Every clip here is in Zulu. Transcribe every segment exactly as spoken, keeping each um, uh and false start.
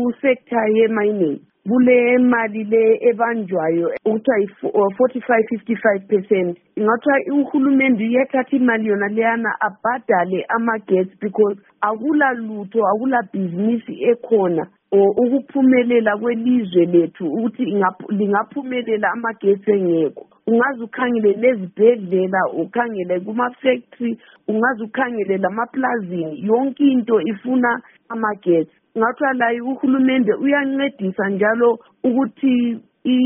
ku-sector ye-mining kule mali le ebanjwayo ukuthiwa forty-five fifty-five percent ingathiwa uhulumende uyathatha imali yona leyana abhadale ama-gets because akula lutho akula bhizinisi ekhona or ukuphumelela kwelizwe lethu ukuthi lingaphumelela ama-gets engekho. Ungaze ukhangele lezibhedlela ukhangele kuma-factory ungaze ukhangele lamaplazini yonke into ifuna ama-gets. Ngathiwa la uhulumende uyancedisa njalo ukuthi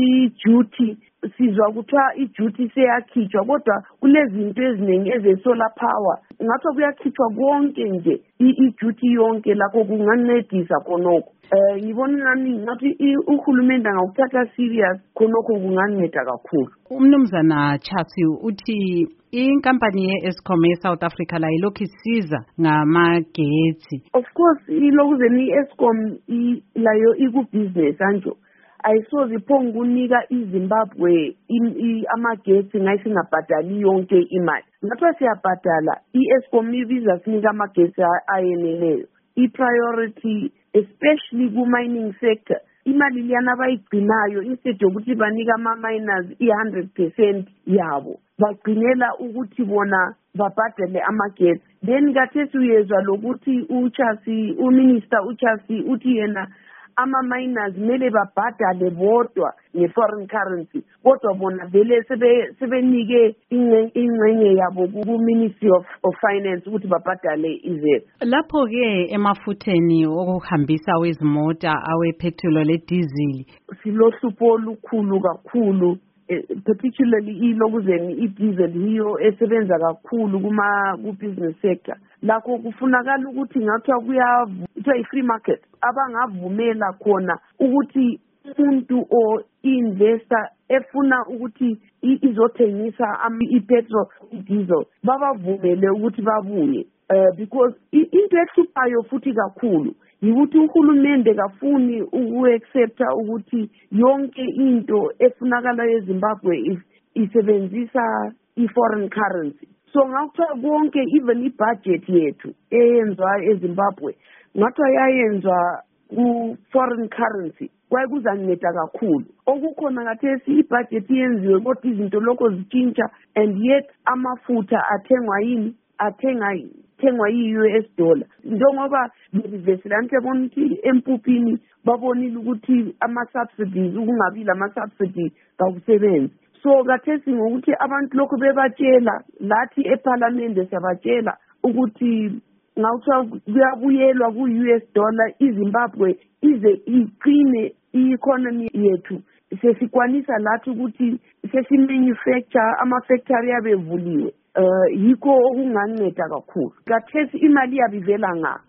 i-duty sizwa kuthiwa i-duty seyakhitshwa kodwa kulezinto eziningi eze-solar power ngathiwa kuyakhitshwa konke nje i-duty yonke lakho kungancedisa khonokho. Eh ngibona ngani ngathi uhulumende angakuthatha serious khonokho kunganceda kakhulu. Umnumzana Chasi uthi inkampani ye-Eskom e-South Africa la ilokhu isiza ngamagetsi. Of course ilokuzeni i-Eskom layo iku-business anjo ayisoze iphonga ukunika iZimbabwe amagetsi ngayisingabhadali yonke imali. Ngathiwa siyabhadala i-Eskom ibiza sinika amagetsi ayeneleyo. I-priority especially ku-mining sector imali liyana bayigcinayo instead yokuthi banika ama-miners i-one hundred percent yabo bagcinela ukuthi bona babhadele amagetsi. Then kathesi uyezwa lokuthi uChasi uminister uChasi uthi yena ama-miners mele babhadale bodwa nge-foreign currency kodwa bona vele sebenike ingxenye yabo ku-Ministry of, of Finance ukuthi babhadale izelo. Lapho-ke emafutheni okuhambisa wezimota awepetrol le-diesel silohlupho olukhulu kakhulu particularly ilokuzeni i-diesel hiyo esebenza kakhulu kuma ku-business sector. Lakho kufunakala ukuthi ngathiwa kuyavuthiwa i-free market abangavumela khona ukuthi umuntu o investor efuna ukuthi izothengisa i-petrol i-diesel babavumele ukuthi babuye uh, because into ehluphayo futhi kakhulu yikuthi uhulumende kafuni uku-accepta ukuthi yonke into efunakala eZimbabwe isebenzisa i-foreign currency. So ngakuthiwa konke even i-budget yethu eyenzwa eZimbabwe ngathiwa yayenzwa ku-foreign currency kwaye kuzanceda kakhulu. Okukhona kathesi i-budget yenziwe kodwa izinto lokho zitshintsha and yet amafutha athengwa yini athenga thengwa yi-U S dollar. Njengoba university lanhle bona ukuthi empuphini babonile ukuthi ama-subsidies ukungabi lama-subsidy kakusebenzi. So kathesi ngokuthi abantu lokho bebatshela lathi eParliament siyabatshela ukuthi ngawuthiwa kuyabuyelwa ku-U S dollar iZimbabwe ize iqine i-economy yethu sesikwanisa lathi ukuthi sesimanufacture ama-factory yabevuliwe. Uh, yikho okunganceda kakhulu. Kathesi imali yabivela nga